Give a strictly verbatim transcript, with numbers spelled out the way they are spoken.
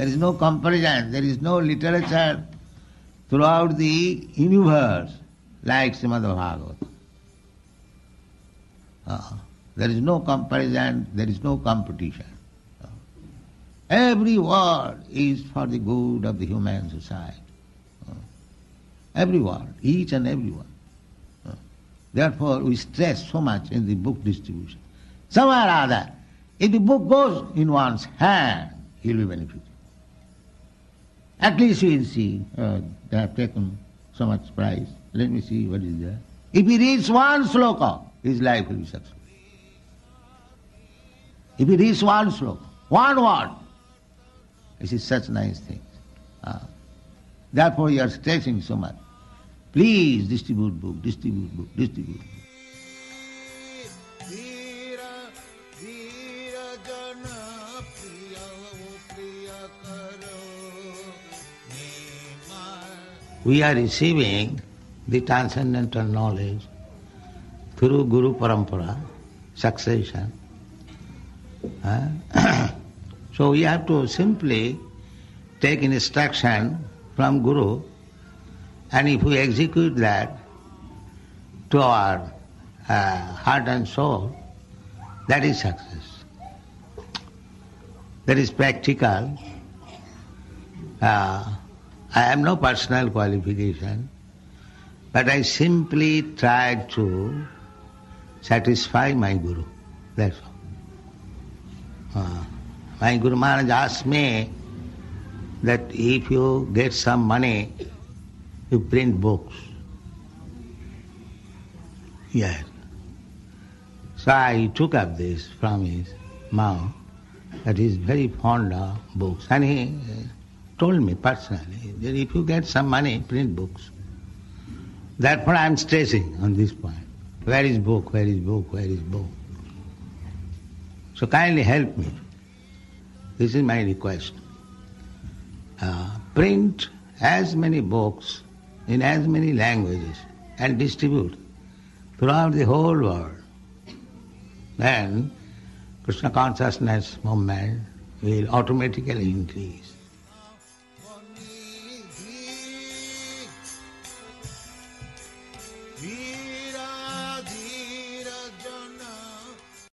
There is no comparison, there is no literature throughout the universe like Srimad Bhagavatam. Uh, there is no comparison, there is no competition. Uh, every word is for the good of the human society. Uh, every word, each and every one. Uh, therefore we stress so much in the book distribution. Somewhere or other, if the book goes in one's hand, he will be benefited. At least we will see, uh, they have taken so much price, let me see what is there. If he reads one sloka, his life will be successful. If he reads one sloka, one word, this is such nice things. Uh, therefore you are stressing so much. Please distribute book, distribute book, distribute book. We are receiving the transcendental knowledge through Guru Parampara, succession. Uh, so we have to simply take instruction from Guru, and if we execute that to our uh, heart and soul, that is success. That is practical. Uh, I have no personal qualification, but I simply try to satisfy my Guru. That's all. Uh, my Guru Maharaj asked me that if you get some money, you print books. Yes. So I took up this from his mouth, that he is very fond of books. And he told me personally that if you get some money, print books. Therefore I am stressing on this point. Where is book, where is book, where is book? So kindly help me. This is my request. Uh, print as many books in as many languages and distribute throughout the whole world. Then Krishna consciousness movement will automatically increase.